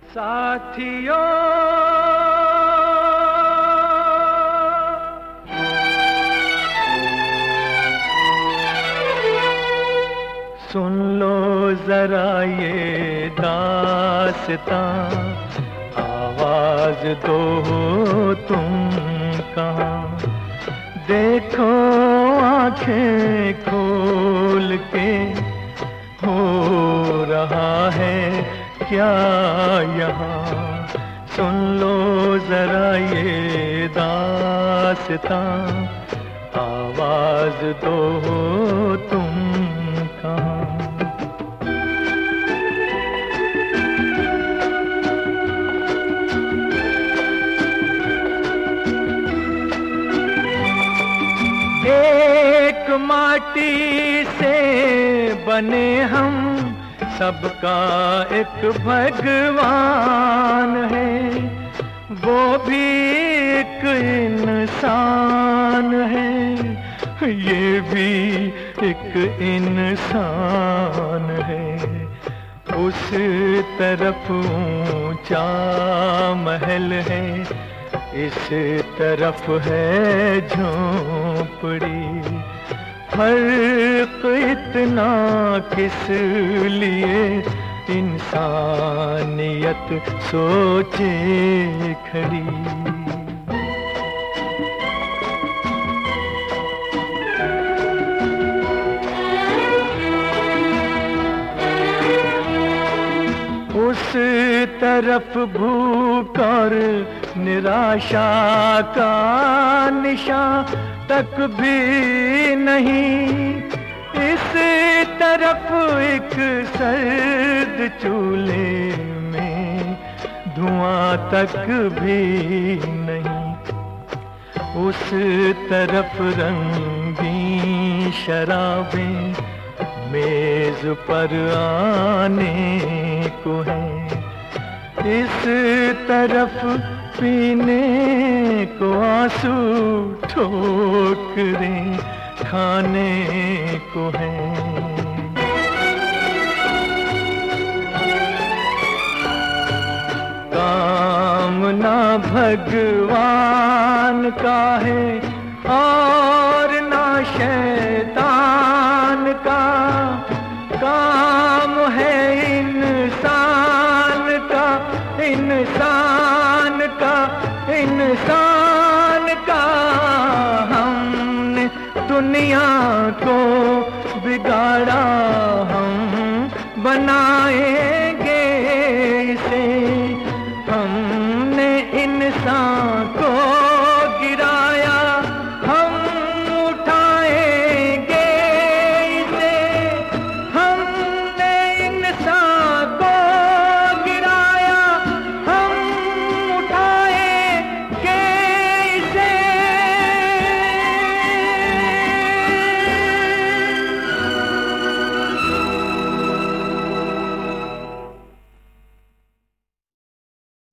साथियों सुन लो जरा ये दास्तां, आवाज दो तुम कहाँ। देखो आंखें खोल के, हो रहा है क्या यहाँ। सुन लो जरा ये दास्तां, आवाज दो तुम कहाँ। एक माटी से बने हम, सबका एक भगवान है। वो भी एक इंसान है, ये भी एक इंसान है। उस तरफ ऊंचा महल है, इस तरफ है झोंपड़ी। फर्क इतना किस लिए, इंसानियत सोचे खड़ी। उस तरफ भूख और निराशा का निशान तक भी नहीं। इस तरफ एक सर्द चूल्हे में धुआं तक भी नहीं। उस तरफ रंगीन शराबें मेज पर आने को है। इस तरफ पीने को आंसू ठोकरें खाने को है। काम ना भगवान का है और ना शैतान का, काम है इंसान का, इंसान का, इंसान का। हमने दुनिया को बिगाड़ा